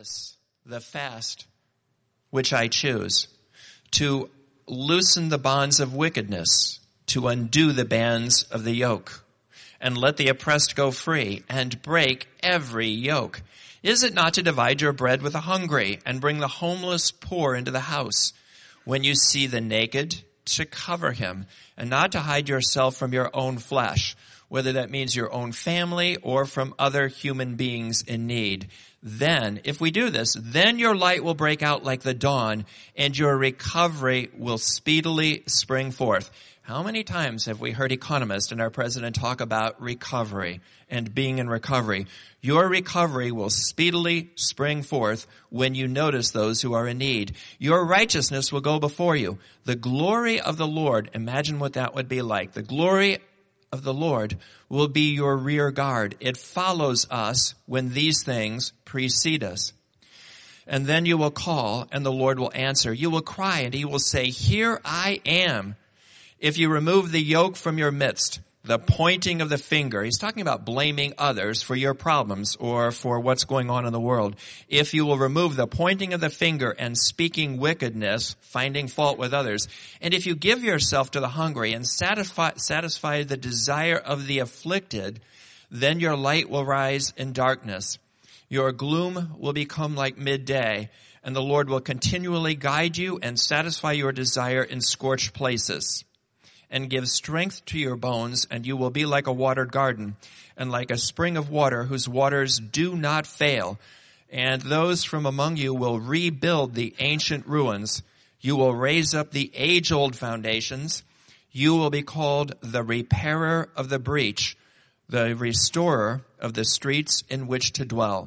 this, the fast which I choose, to loosen the bonds of wickedness, to undo the bands of the yoke, and let the oppressed go free, and break every yoke. Is it not to divide your bread with the hungry, and bring the homeless poor into the house? When you see the naked, to cover him, and not to hide yourself from your own flesh, whether that means your own family or from other human beings in need. Then, if we do this, then your light will break out like the dawn, and your recovery will speedily spring forth. How many times have we heard economists and our president talk about recovery and being in recovery? Your recovery will speedily spring forth when you notice those who are in need. Your righteousness will go before you. The glory of the Lord, imagine what that would be like. The glory of the Lord will be your rear guard. It follows us when these things precede us. And then you will call and the Lord will answer. You will cry and he will say, "Here I am." If you remove the yoke from your midst, the pointing of the finger, he's talking about blaming others for your problems or for what's going on in the world. If you will remove the pointing of the finger and speaking wickedness, finding fault with others, and if you give yourself to the hungry and satisfy the desire of the afflicted, then your light will rise in darkness. Your gloom will become like midday, and the Lord will continually guide you and satisfy your desire in scorched places, and give strength to your bones, and you will be like a watered garden, and like a spring of water whose waters do not fail. And those from among you will rebuild the ancient ruins. You will raise up the age-old foundations. You will be called the repairer of the breach, the restorer of the streets in which to dwell.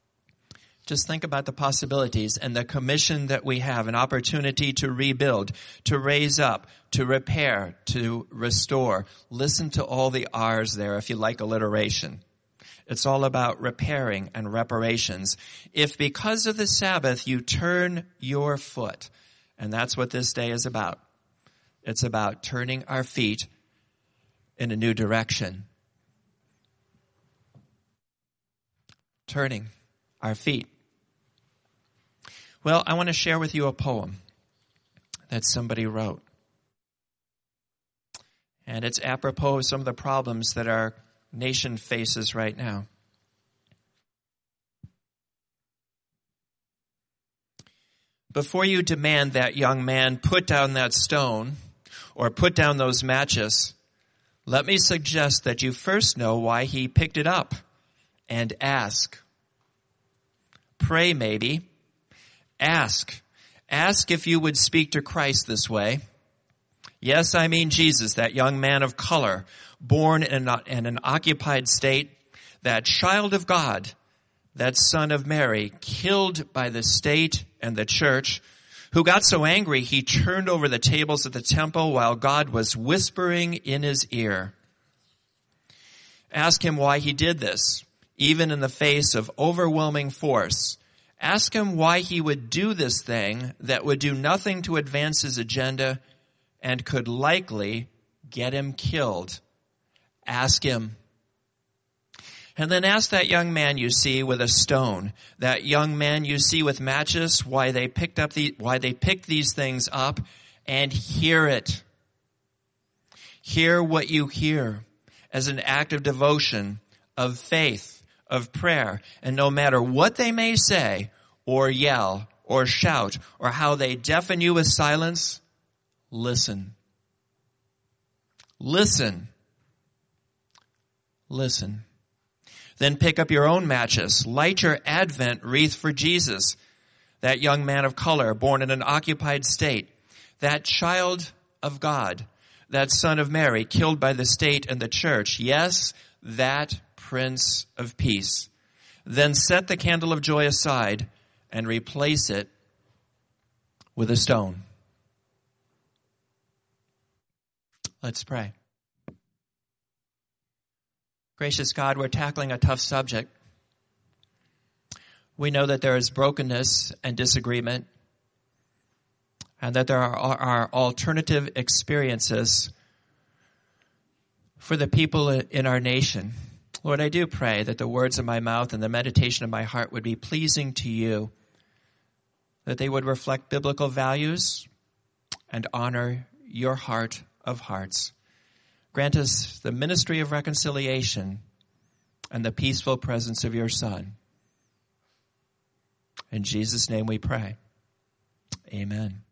Just think about the possibilities and the commission that we have, an opportunity to rebuild, to raise up, to repair, to restore. Listen to all the R's there if you like alliteration. It's all about repairing and reparations. If because of the Sabbath you turn your foot, and that's what this day is about. It's about turning our feet in a new direction. Turning our feet. Well, I want to share with you a poem that somebody wrote. And it's apropos of some of the problems that our nation faces right now. Before you demand that young man put down that stone or put down those matches, let me suggest that you first know why he picked it up and ask. Pray maybe. Ask. Ask if you would speak to Christ this way. Yes, I mean Jesus, that young man of color, born in an occupied state, that child of God, that son of Mary, killed by the state and the church, who got so angry he turned over the tables at the temple while God was whispering in his ear. Ask him why he did this, even in the face of overwhelming force. Ask him why he would do this thing that would do nothing to advance his agenda and could likely get him killed. Ask him. And then ask that young man you see with a stone, that young man you see with matches, why they picked these things up, and hear it. Hear what you hear as an act of devotion, of faith, of prayer, and no matter what they may say or yell or shout or how they deafen you with silence, listen. Listen. Listen. Then pick up your own matches. Light your Advent wreath for Jesus, that young man of color born in an occupied state, that child of God, that son of Mary killed by the state and the church. Yes, that Prince of Peace. Then set the candle of joy aside and replace it with a stone. Let's pray. Gracious God, we're tackling a tough subject. We know that there is brokenness and disagreement, and that there are alternative experiences for the people in our nation. Lord, I do pray that the words of my mouth and the meditation of my heart would be pleasing to you, that they would reflect biblical values and honor your heart of hearts. Grant us the ministry of reconciliation and the peaceful presence of your Son. In Jesus' name we pray. Amen.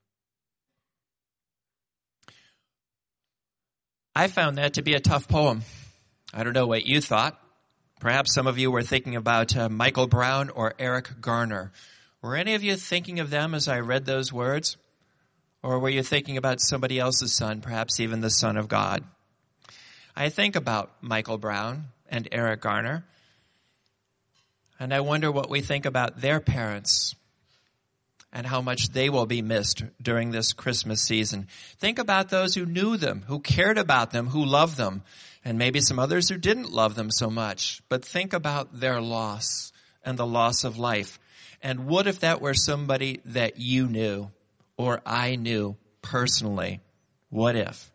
I found that to be a tough poem. I don't know what you thought. Perhaps some of you were thinking about Michael Brown or Eric Garner. Were any of you thinking of them as I read those words? Or were you thinking about somebody else's son, perhaps even the Son of God? I think about Michael Brown and Eric Garner, and I wonder what we think about their parents and how much they will be missed during this Christmas season. Think about those who knew them, who cared about them, who loved them, and maybe some others who didn't love them so much. But think about their loss and the loss of life. And what if that were somebody that you knew or I knew personally? What if?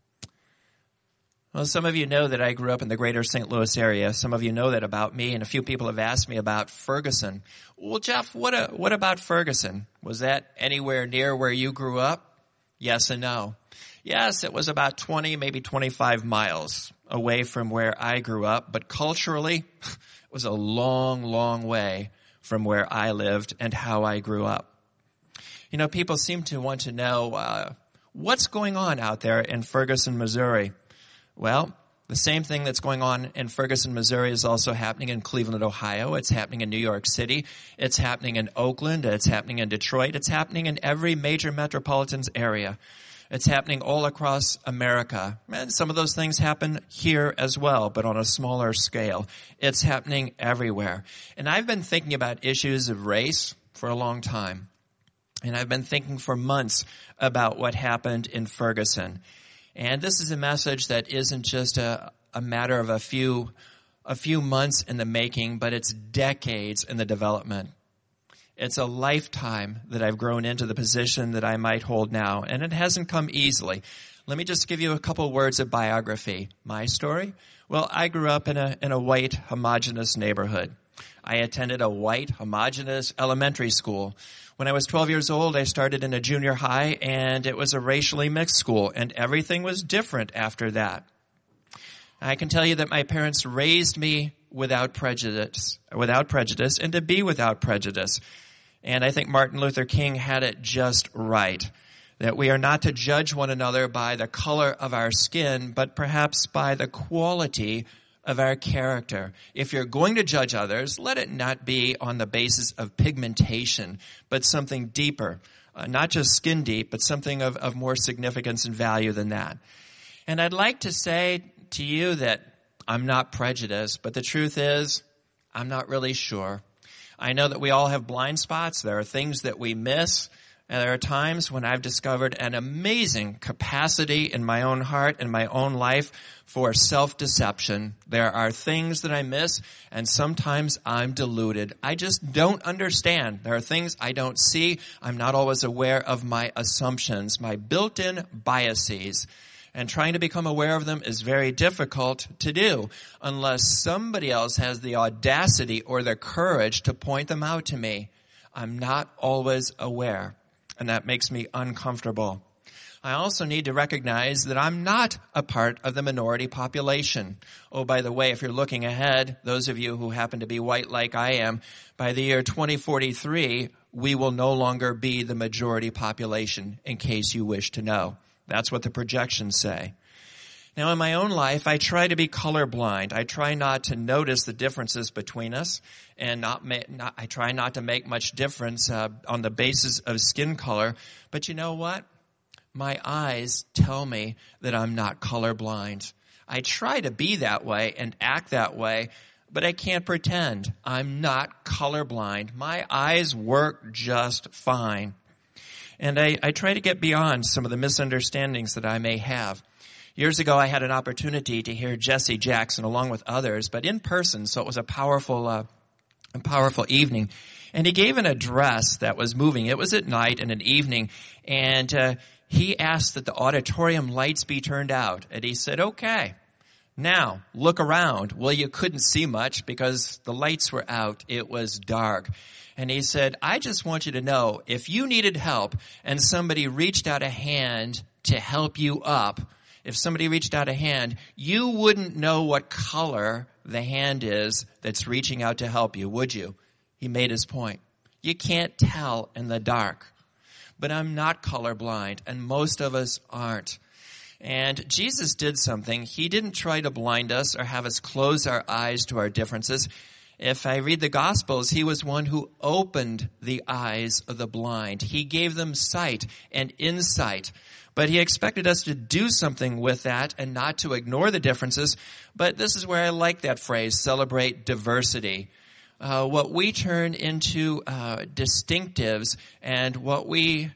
Well, some of you know that I grew up in the greater St. Louis area. Some of you know that about me, and a few people have asked me about Ferguson. Well, Jeff, what about Ferguson? Was that anywhere near where you grew up? Yes and no. Yes, it was about 20, maybe 25 miles away from where I grew up, but culturally, it was a long, long way from where I lived and how I grew up. You know, people seem to want to know what's going on out there in Ferguson, Missouri. Well, the same thing that's going on in Ferguson, Missouri is also happening in Cleveland, Ohio. It's happening in New York City. It's happening in Oakland. It's happening in Detroit. It's happening in every major metropolitan area. It's happening all across America. And some of those things happen here as well, but on a smaller scale. It's happening everywhere. And I've been thinking about issues of race for a long time. And I've been thinking for months about what happened in Ferguson. And this is a message that isn't just a matter of a few months in the making, but it's decades in the development. It's a lifetime that I've grown into the position that I might hold now, and it hasn't come easily. Let me just give you a couple words of biography. My story? Well, I grew up in a white, homogeneous neighborhood. I attended a white, homogeneous elementary school. When I was 12 years old, I started in a junior high, and it was a racially mixed school, and everything was different after that. I can tell you that my parents raised me without prejudice, and to be without prejudice. And I think Martin Luther King had it just right, that we are not to judge one another by the color of our skin, but perhaps by the quality of our character. If you're going to judge others, let it not be on the basis of pigmentation, but something deeper. Not just skin deep, but something of more significance and value than that. And I'd like to say to you that I'm not prejudiced, but the truth is, I'm not really sure. I know that we all have blind spots. There are things that we miss. And there are times when I've discovered an amazing capacity in my own heart and my own life for self-deception. There are things that I miss, and sometimes I'm deluded. I just don't understand. There are things I don't see. I'm not always aware of my assumptions, my built-in biases. And trying to become aware of them is very difficult to do unless somebody else has the audacity or the courage to point them out to me. I'm not always aware, and that makes me uncomfortable. I also need to recognize that I'm not a part of the minority population. Oh, by the way, if you're looking ahead, those of you who happen to be white like I am, by the year 2043, we will no longer be the majority population, in case you wish to know. That's what the projections say. Now, in my own life, I try to be colorblind. I try not to notice the differences between us, and I try not to make much difference on the basis of skin color. But you know what? My eyes tell me that I'm not colorblind. I try to be that way and act that way, but I can't pretend. I'm not colorblind. My eyes work just fine. And I try to get beyond some of the misunderstandings that I may have. Years ago, I had an opportunity to hear Jesse Jackson along with others, but in person, so it was a powerful evening. And he gave an address that was moving. It was at night and an evening, and he asked that the auditorium lights be turned out. And he said, okay, Now, look around. Well, you couldn't see much because the lights were out. It was dark. And he said, I just want you to know, if you needed help and somebody reached out a hand to help you up, if somebody reached out a hand, you wouldn't know what color the hand is that's reaching out to help you, would you? He made his point. You can't tell in the dark. But I'm not colorblind, and most of us aren't. And Jesus did something. He didn't try to blind us or have us close our eyes to our differences. If I read the Gospels, he was one who opened the eyes of the blind. He gave them sight and insight. But he expected us to do something with that and not to ignore the differences. But this is where I like that phrase, celebrate diversity. What we turn into distinctives and what we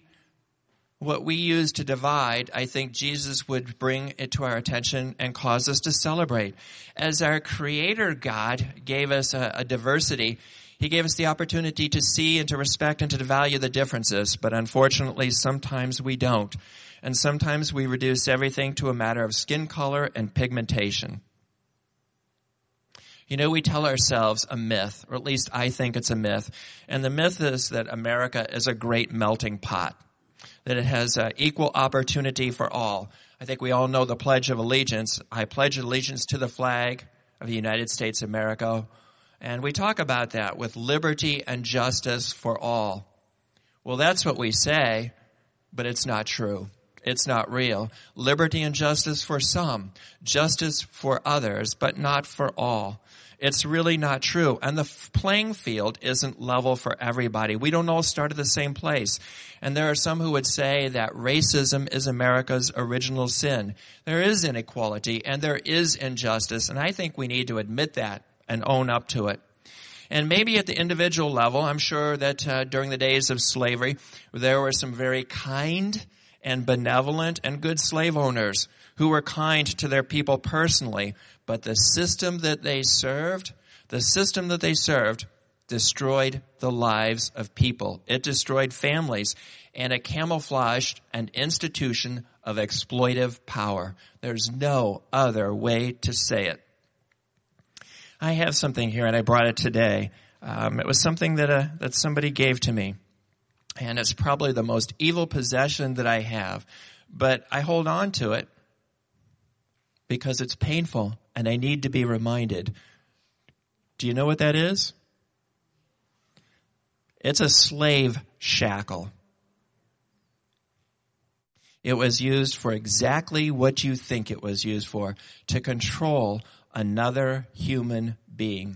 use to divide, I think Jesus would bring it to our attention and cause us to celebrate. As our Creator God gave us a diversity, he gave us the opportunity to see and to respect and to value the differences. But unfortunately, sometimes we don't. And sometimes we reduce everything to a matter of skin color and pigmentation. You know, we tell ourselves a myth, or at least I think it's a myth. And the myth is that America is a great melting pot, that it has equal opportunity for all. I think we all know the Pledge of Allegiance. I pledge allegiance to the flag of the United States of America. And we talk about that with liberty and justice for all. Well, that's what we say, but it's not true. It's not real. Liberty and justice for some, justice for others, but not for all. It's really not true. And the playing field isn't level for everybody. We don't all start at the same place. And there are some who would say that racism is America's original sin. There is inequality and there is injustice. And I think we need to admit that and own up to it. And maybe at the individual level, I'm sure that during the days of slavery, there were some very kind and benevolent and good slave owners who were kind to their people personally. But the system that they served destroyed the lives of people. It destroyed families, and it camouflaged an institution of exploitive power. There's no other way to say it. I have something here, and I brought it today. It was something that somebody gave to me. And it's probably the most evil possession that I have. But I hold on to it because it's painful and I need to be reminded. Do you know what that is? It's a slave shackle. It was used for exactly what you think it was used for, to control another human being.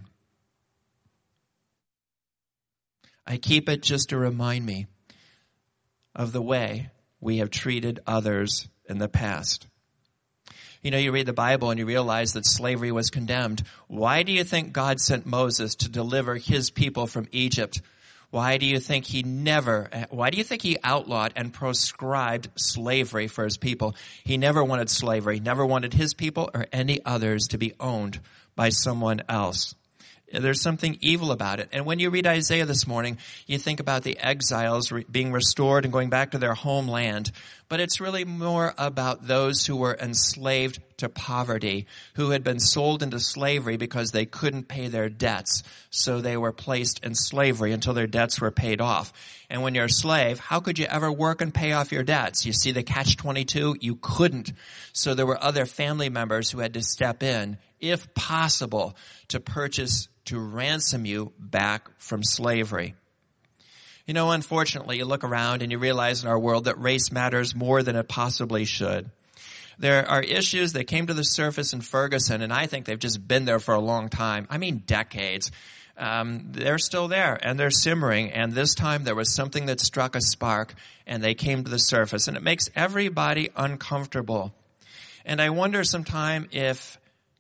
I keep it just to remind me of the way we have treated others in the past. You know, you read the Bible and you realize that slavery was condemned. Why do you think God sent Moses to deliver his people from Egypt? Why do you think he outlawed and proscribed slavery for his people? He never wanted slavery, never wanted his people or any others to be owned by someone else. There's something evil about it. And when you read Isaiah this morning, you think about the exiles being restored and going back to their homeland. But it's really more about those who were enslaved to poverty, who had been sold into slavery because they couldn't pay their debts. So they were placed in slavery until their debts were paid off. And when you're a slave, how could you ever work and pay off your debts? You see the catch-22? You couldn't. So there were other family members who had to step in, if possible, to ransom you back from slavery. You know, unfortunately, you look around and you realize in our world that race matters more than it possibly should. There are issues that came to the surface in Ferguson, and I think they've just been there for a long time. I mean, decades. They're still there, and they're simmering, and this time there was something that struck a spark, and they came to the surface, and it makes everybody uncomfortable. And I wonder if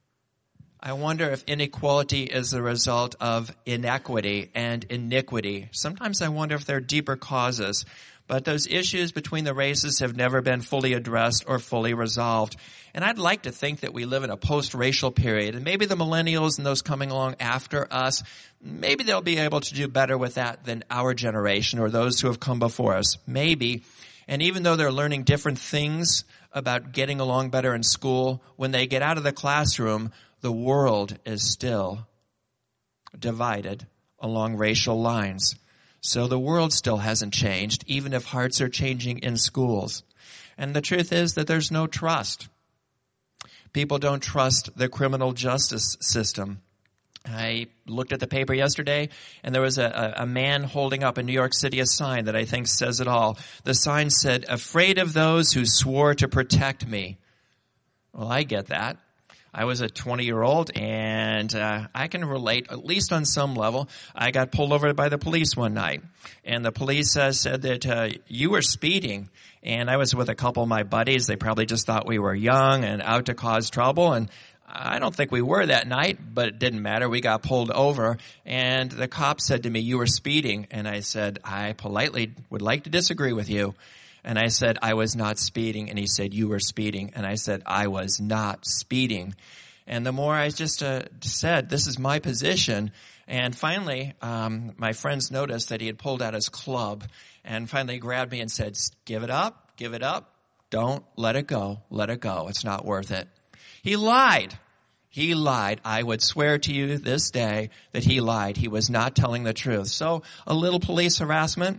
inequality is the result of inequity and iniquity. Sometimes I wonder if there are deeper causes. But those issues between the races have never been fully addressed or fully resolved. And I'd like to think that we live in a post-racial period. And maybe the millennials and those coming along after us, maybe they'll be able to do better with that than our generation or those who have come before us. Maybe. And even though they're learning different things about getting along better in school, when they get out of the classroom, the world is still divided along racial lines. So the world still hasn't changed, even if hearts are changing in schools. And the truth is that there's no trust. People don't trust the criminal justice system. I looked at the paper yesterday, and there was a man holding up in New York City a sign that I think says it all. The sign said, "Afraid of those who swore to protect me." Well, I get that. I was a 20-year-old, and I can relate, at least on some level. I got pulled over by the police one night, and the police said that you were speeding. And I was with a couple of my buddies. They probably just thought we were young and out to cause trouble, and I don't think we were that night, but it didn't matter. We got pulled over, and the cop said to me, "You were speeding." And I said, "I politely would like to disagree with you." And I said, "I was not speeding." And he said, "You were speeding." And I said, "I was not speeding." And the more I just said, this is my position. And finally, my friends noticed that he had pulled out his club and finally grabbed me and said, give it up, don't let it go, it's not worth it. He lied. I would swear to you this day that he lied. He was not telling the truth. So a little police harassment,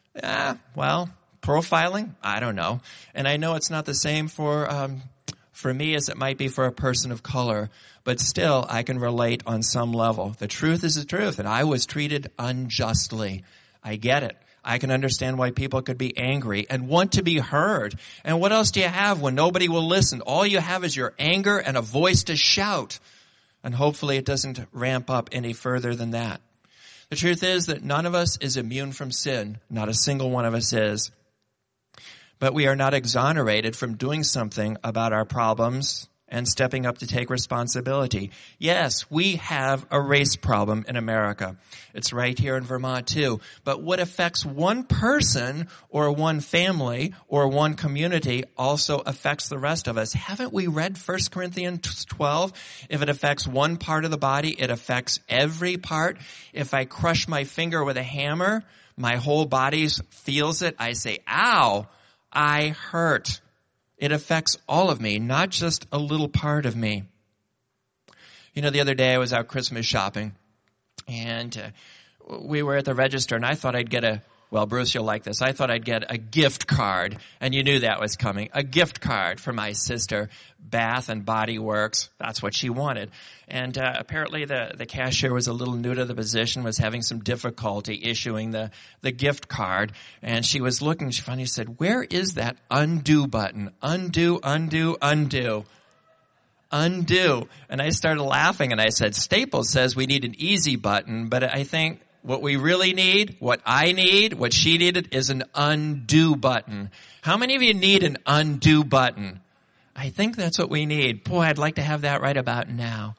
profiling, I don't know. And I know it's not the same for me as it might be for a person of color, but still I can relate on some level. The truth is the truth, and I was treated unjustly. I get it. I can understand why people could be angry and want to be heard. And what else do you have when nobody will listen? All you have is your anger and a voice to shout. And hopefully it doesn't ramp up any further than that. The truth is that none of us is immune from sin. Not a single one of us is. But we are not exonerated from doing something about our problems and stepping up to take responsibility. Yes, we have a race problem in America. It's right here in Vermont too. But what affects one person or one family or one community also affects the rest of us. Haven't we read 1 Corinthians 12? If it affects one part of the body, it affects every part. If I crush my finger with a hammer, my whole body feels it. I say, ow, I hurt. It affects all of me, not just a little part of me. You know, the other day I was out Christmas shopping, and we were at the register, and I thought I'd get Bruce, you'll like this. I thought I'd get a gift card, and you knew that was coming. A gift card for my sister, Bath and Body Works. That's what she wanted. And apparently the cashier was a little new to the position, was having some difficulty issuing the gift card. And she was looking, she finally said, "Where is that undo button? Undo, undo, undo." Undo. And I started laughing, and I said, Staples says we need an easy button, but I think what we really need, what I need, what she needed is an undo button. How many of you need an undo button? I think that's what we need. Boy, I'd like to have that right about now.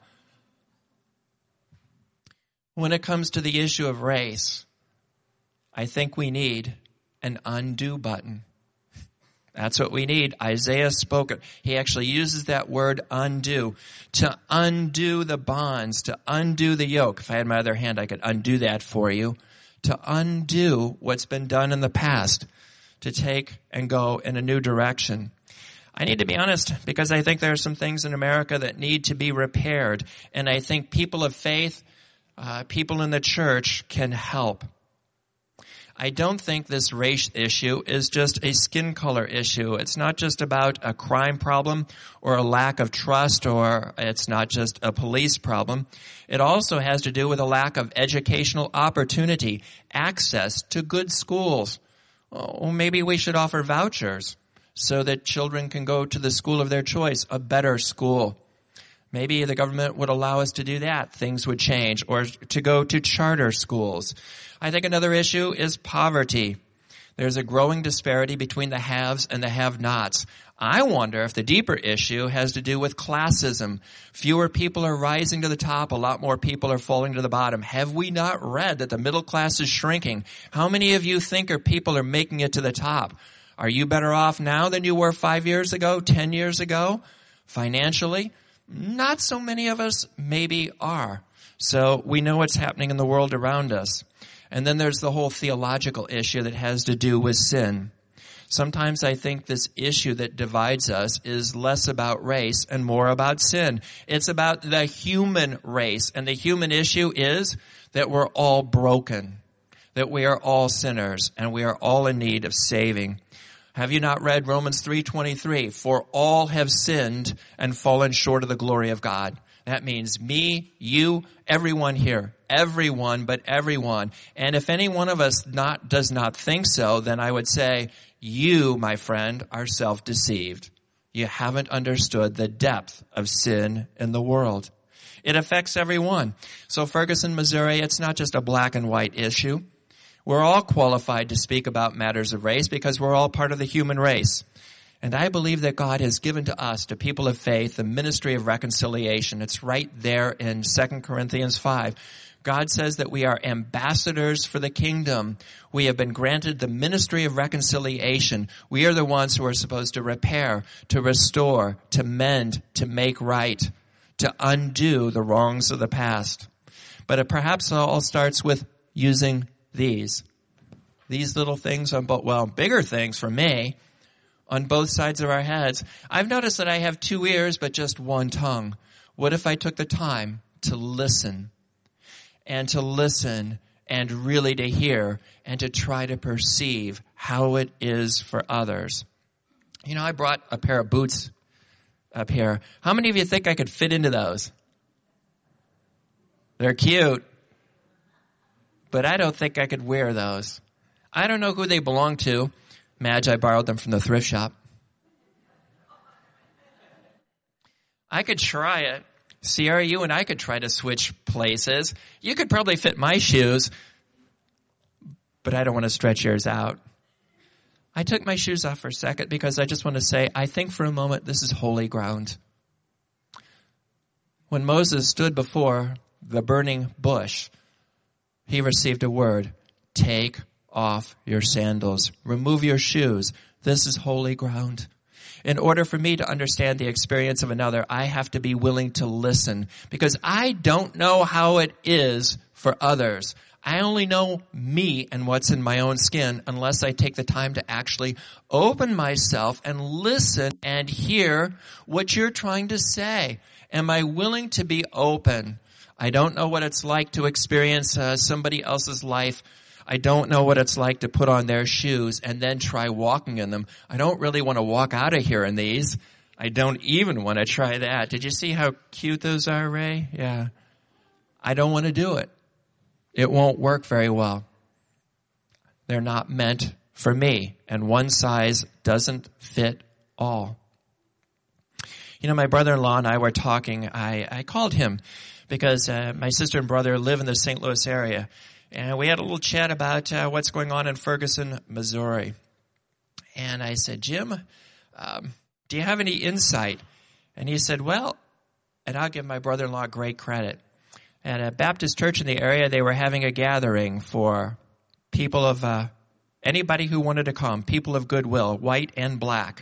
When it comes to the issue of race, I think we need an undo button. That's what we need. Isaiah spoke it. He actually uses that word undo. To undo the bonds, to undo the yoke. If I had my other hand, I could undo that for you. To undo what's been done in the past. To take and go in a new direction. I need to be honest, because I think there are some things in America that need to be repaired. And I think people of faith, people in the church can help. I don't think this race issue is just a skin color issue. It's not just about a crime problem or a lack of trust, or it's not just a police problem. It also has to do with a lack of educational opportunity, access to good schools. Or maybe we should offer vouchers so that children can go to the school of their choice, a better school. Maybe the government would allow us to do that. Things would change. Or to go to charter schools. I think another issue is poverty. There's a growing disparity between the haves and the have-nots. I wonder if the deeper issue has to do with classism. Fewer people are rising to the top. A lot more people are falling to the bottom. Have we not read that the middle class is shrinking? How many of you think people are making it to the top? Are you better off now than you were 5 years ago, 10 years ago, financially? Not so many of us maybe are. So we know what's happening in the world around us. And then there's the whole theological issue that has to do with sin. Sometimes I think this issue that divides us is less about race and more about sin. It's about the human race. And the human issue is that we're all broken, that we are all sinners, and we are all in need of saving. Have you not read Romans 3:23? For all have sinned and fallen short of the glory of God. That means me, you, everyone here. Everyone, but everyone. And if any one of us does not think so, then I would say, you, my friend, are self-deceived. You haven't understood the depth of sin in the world. It affects everyone. So Ferguson, Missouri, it's not just a black and white issue. We're all qualified to speak about matters of race because we're all part of the human race. And I believe that God has given to us, to people of faith, the ministry of reconciliation. It's right there in 2 Corinthians 5. God says that we are ambassadors for the kingdom. We have been granted the ministry of reconciliation. We are the ones who are supposed to repair, to restore, to mend, to make right, to undo the wrongs of the past. But it perhaps all starts with using these little things on both, well, bigger things for me, on both sides of our heads. I've noticed that I have 2 ears, but just one tongue. What if I took the time to listen and really to hear and to try to perceive how it is for others? You know, I brought a pair of boots up here. How many of you think I could fit into those? They're cute, but I don't think I could wear those. I don't know who they belong to. Madge, I borrowed them from the thrift shop. I could try it. Sierra, you and I could try to switch places. You could probably fit my shoes, but I don't want to stretch yours out. I took my shoes off for a second because I just want to say, I think for a moment this is holy ground. When Moses stood before the burning bush, he received a word: take off your sandals. Remove your shoes. This is holy ground. In order for me to understand the experience of another, I have to be willing to listen, because I don't know how it is for others. I only know me and what's in my own skin unless I take the time to actually open myself and listen and hear what you're trying to say. Am I willing to be open? I don't know what it's like to experience somebody else's life. I don't know what it's like to put on their shoes and then try walking in them. I don't really want to walk out of here in these. I don't even want to try that. Did you see how cute those are, Ray? Yeah. I don't want to do it. It won't work very well. They're not meant for me, and one size doesn't fit all. You know, my brother-in-law and I were talking. I called him because my sister and brother live in the St. Louis area. And we had a little chat about what's going on in Ferguson, Missouri. And I said, Jim, do you have any insight? And he said, well, and I'll give my brother-in-law great credit. At a Baptist church in the area, they were having a gathering for people of anybody who wanted to come, people of goodwill, white and black.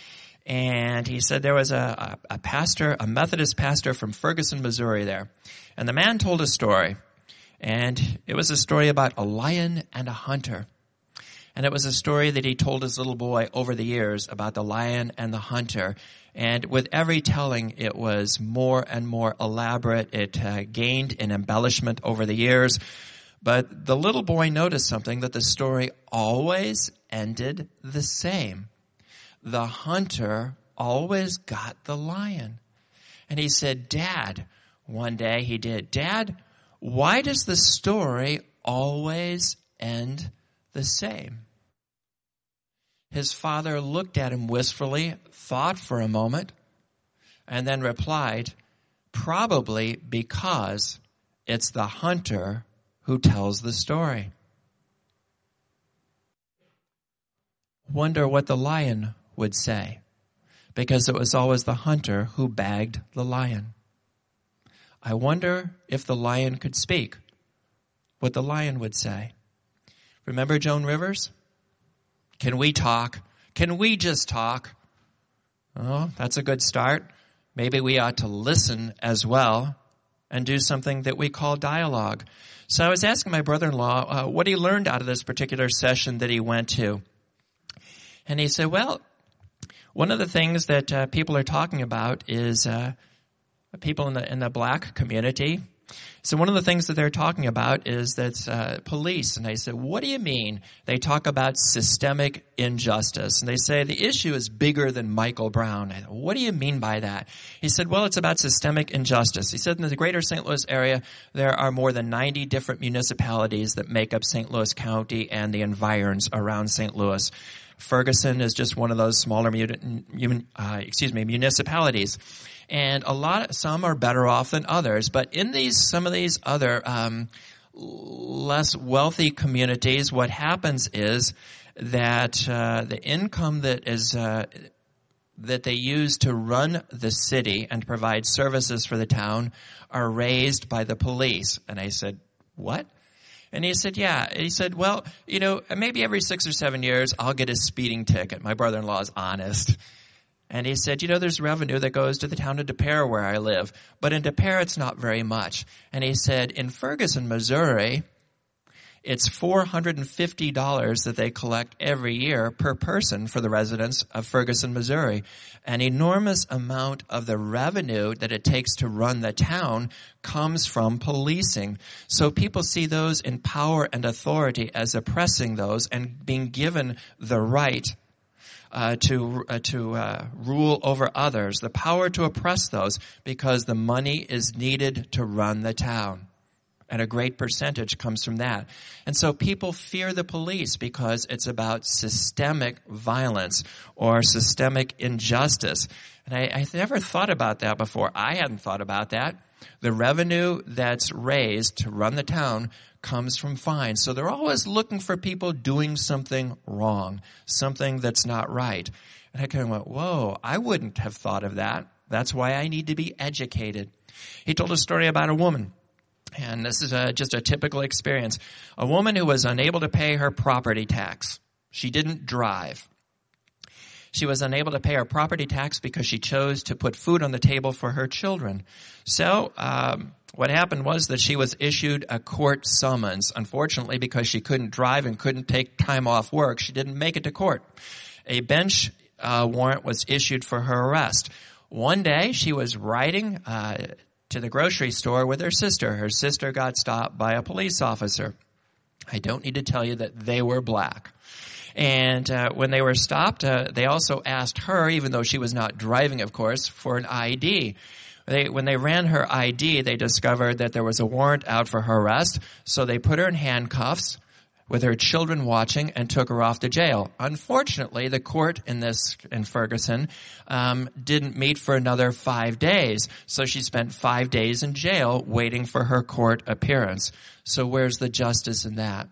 And he said there was a pastor, a Methodist pastor from Ferguson, Missouri there. And the man told a story. And it was a story about a lion and a hunter. And it was a story that he told his little boy over the years about the lion and the hunter. And with every telling, it was more and more elaborate. It gained in embellishment over the years. But the little boy noticed something, that the story always ended the same. The hunter always got the lion. And he said, Dad, one day he did, Dad, why does the story always end the same? His father looked at him wistfully, thought for a moment, and then replied, probably because it's the hunter who tells the story. Wonder what the lion would say, because it was always the hunter who bagged the lion. I wonder if the lion could speak, what the lion would say. Remember Joan Rivers? Can we talk? Can we just talk? Oh, that's a good start. Maybe we ought to listen as well and do something that we call dialogue. So I was asking my brother-in-law what he learned out of this particular session that he went to. And he said, well, one of the things that people are talking about is people in the black community. So one of the things that they're talking about is that police. And I said, what do you mean? They talk about systemic injustice. And they say the issue is bigger than Michael Brown. I said, what do you mean by that? He said, well, it's about systemic injustice. He said in the greater St. Louis area, there are more than 90 different municipalities that make up St. Louis County and the environs around St. Louis. Ferguson is just one of those smaller municipalities. And some are better off than others. But in some of these other less wealthy communities, what happens is that the income that they use to run the city and provide services for the town are raised by the police. And I said, what? And he said, yeah. He said, well, maybe every 6 or 7 years I'll get a speeding ticket. My brother-in-law is honest. And he said, there's revenue that goes to the town of Des Peres where I live. But in Des Peres, it's not very much. And he said, in Ferguson, Missouri, it's $450 that they collect every year per person for the residents of Ferguson, Missouri. An enormous amount of the revenue that it takes to run the town comes from policing. So people see those in power and authority as oppressing those and being given the right to rule over others, the power to oppress those because the money is needed to run the town. And a great percentage comes from that. And so people fear the police because it's about systemic violence or systemic injustice. And I never thought about that before. I hadn't thought about that. The revenue that's raised to run the town comes from fines. So they're always looking for people doing something wrong, something that's not right. And I kind of went, whoa, I wouldn't have thought of that. That's why I need to be educated. He told a story about a woman. And this is just a typical experience. A woman who was unable to pay her property tax. She didn't drive. She was unable to pay her property tax because she chose to put food on the table for her children. So what happened was that she was issued a court summons. Unfortunately, because she couldn't drive and couldn't take time off work, she didn't make it to court. A bench warrant was issued for her arrest. One day, she was riding to the grocery store with her sister. Her sister got stopped by a police officer. I don't need to tell you that they were black. And when they were stopped, they also asked her, even though she was not driving, of course, for an ID. When they ran her ID, they discovered that there was a warrant out for her arrest, so they put her in handcuffs with her children watching and took her off to jail. Unfortunately, the court in Ferguson didn't meet for another 5 days, so she spent 5 days in jail waiting for her court appearance. So where's the justice in that?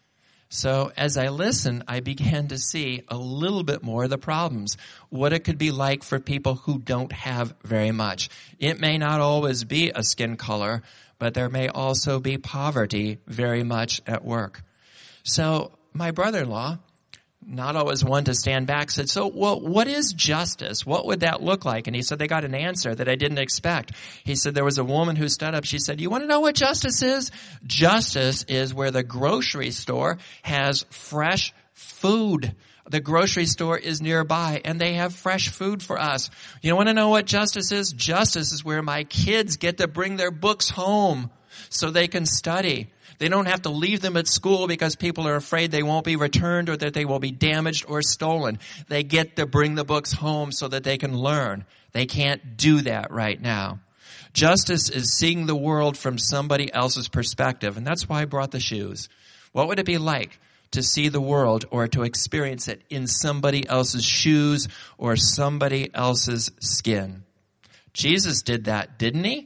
So as I listened, I began to see a little bit more of the problems, what it could be like for people who don't have very much. It may not always be a skin color, but there may also be poverty very much at work. So my brother-in-law, not always one to stand back, said, so, well, what is justice? What would that look like? And he said they got an answer that I didn't expect. He said there was a woman who stood up. She said, you want to know what justice is? Justice is where the grocery store has fresh food. The grocery store is nearby and they have fresh food for us. You want to know what justice is? Justice is where my kids get to bring their books home so they can study. They don't have to leave them at school because people are afraid they won't be returned or that they will be damaged or stolen. They get to bring the books home so that they can learn. They can't do that right now. Justice is seeing the world from somebody else's perspective, and that's why I brought the shoes. What would it be like to see the world or to experience it in somebody else's shoes or somebody else's skin? Jesus did that, didn't he?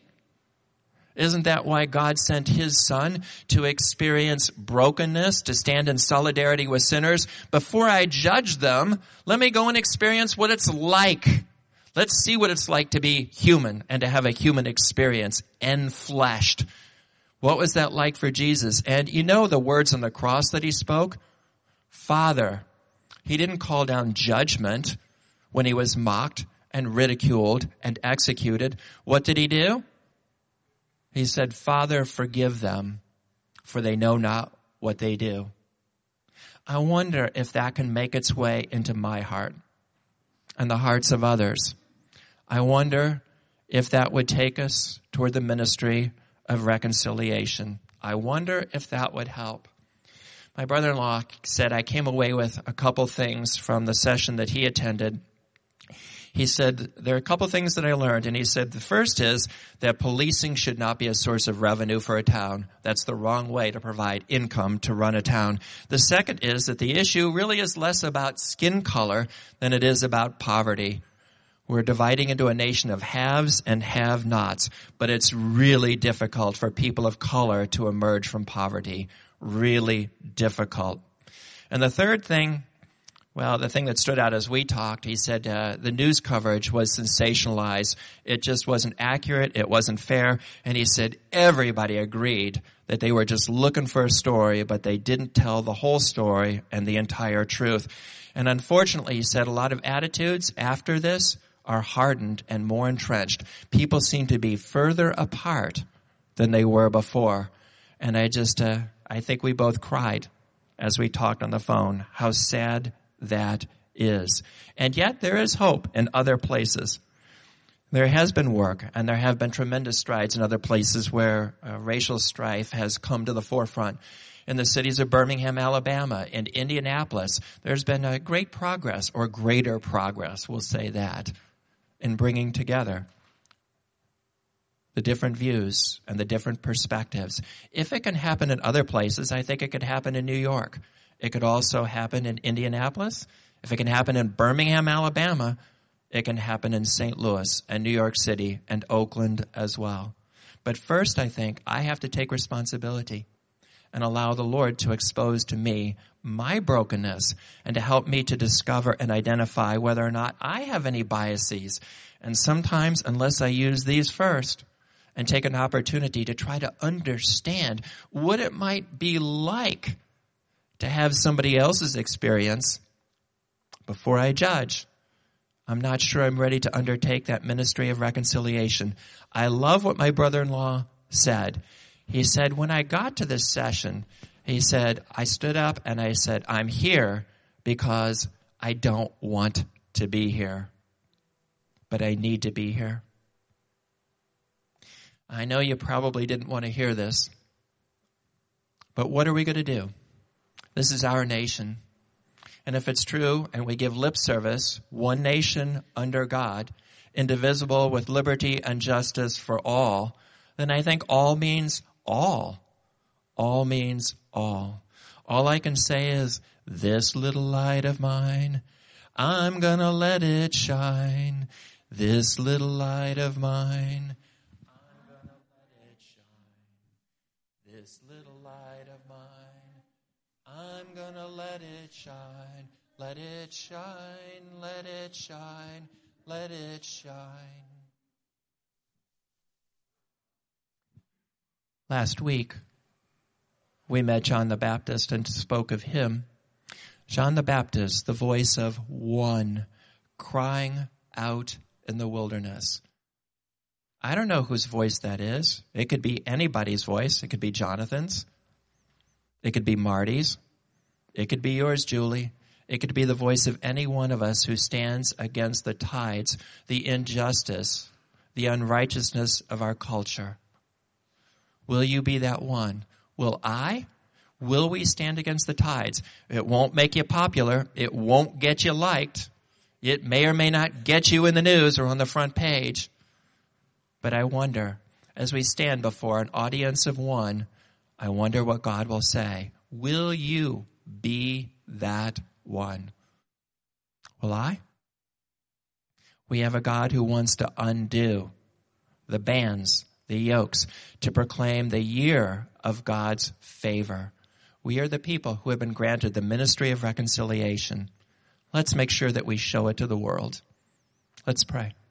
Isn't that why God sent his son to experience brokenness, to stand in solidarity with sinners? Before I judge them, let me go and experience what it's like. Let's see what it's like to be human and to have a human experience, enfleshed. What was that like for Jesus? And you know the words on the cross that he spoke? Father. He didn't call down judgment when he was mocked and ridiculed and executed. What did he do? He said, Father, forgive them, for they know not what they do. I wonder if that can make its way into my heart and the hearts of others. I wonder if that would take us toward the ministry of reconciliation. I wonder if that would help. My brother-in-law said I came away with a couple things from the session that he attended. He said, there are a couple things that I learned, and he said the first is that policing should not be a source of revenue for a town. That's the wrong way to provide income to run a town. The second is that the issue really is less about skin color than it is about poverty. We're dividing into a nation of haves and have-nots, but it's really difficult for people of color to emerge from poverty. Really difficult. And the third thing, well, the thing that stood out as we talked, he said the news coverage was sensationalized. It just wasn't accurate. It wasn't fair. And he said everybody agreed that they were just looking for a story, but they didn't tell the whole story and the entire truth. And unfortunately, he said a lot of attitudes after this are hardened and more entrenched. People seem to be further apart than they were before. And I think we both cried as we talked on the phone, how sad that is. And yet there is hope in other places. There has been work, and there have been tremendous strides in other places where racial strife has come to the forefront. In the cities of Birmingham, Alabama, and Indianapolis, there's been great progress, or greater progress, we'll say that, in bringing together the different views and the different perspectives. If it can happen in other places, I think it could happen in New York. It could also happen in Indianapolis. If it can happen in Birmingham, Alabama, it can happen in St. Louis and New York City and Oakland as well. But first, I think I have to take responsibility and allow the Lord to expose to me my brokenness and to help me to discover and identify whether or not I have any biases. And sometimes, unless I use these first and take an opportunity to try to understand what it might be like to have somebody else's experience before I judge, I'm not sure I'm ready to undertake that ministry of reconciliation. I love what my brother-in-law said. He said, when I got to this session, he said, I stood up and I said, I'm here because I don't want to be here, but I need to be here. I know you probably didn't want to hear this, but what are we going to do? This is our nation. And if it's true and we give lip service, one nation under God, indivisible with liberty and justice for all, then I think all means all. All means all. All I can say is, this little light of mine, I'm gonna let it shine. This little light of mine, I'm gonna let it shine. This little light of mine, I'm gonna let it shine. Let it shine, let it shine, let it shine. Last week, we met John the Baptist and spoke of him. John the Baptist, the voice of one crying out in the wilderness. I don't know whose voice that is. It could be anybody's voice. It could be Jonathan's. It could be Marty's. It could be yours, Julie. It could be the voice of any one of us who stands against the tides, the injustice, the unrighteousness of our culture. Will you be that one? Will I? Will we stand against the tides? It won't make you popular. It won't get you liked. It may or may not get you in the news or on the front page. But I wonder, as we stand before an audience of one, I wonder what God will say. Will you be that one? Will I? We have a God who wants to undo the bands, the yokes, to proclaim the year of God's favor. We are the people who have been granted the ministry of reconciliation. Let's make sure that we show it to the world. Let's pray.